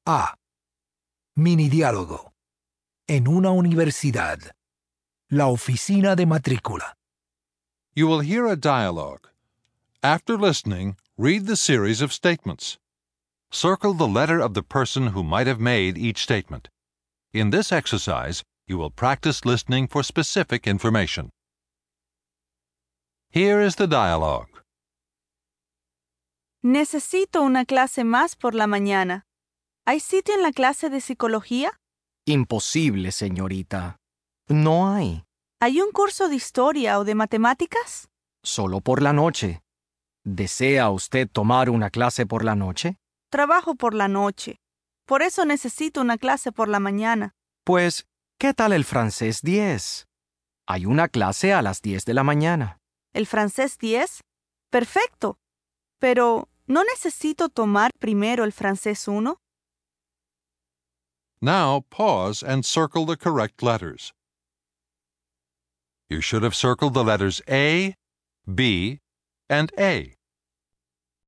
A. Mini diálogo. En una universidad. La oficina de matrícula. You will hear a dialogue. After listening, read the series of statements. Circle the letter of the person who might have made each statement. In this exercise, you will practice listening for specific information. Here is the dialogue. Necesito una clase más por la mañana. ¿Hay sitio en la clase de psicología? Imposible, señorita. No hay. ¿Hay un curso de historia o de matemáticas? Solo por la noche. ¿Desea usted tomar una clase por la noche? Trabajo por la noche. Por eso necesito una clase por la mañana. Pues, ¿qué tal el francés 10? Hay una clase a las 10 de la mañana. ¿El francés 10? Perfecto. Pero, ¿no necesito tomar primero el francés 1? Now pause and circle the correct letters. You should have circled the letters A, B, and A.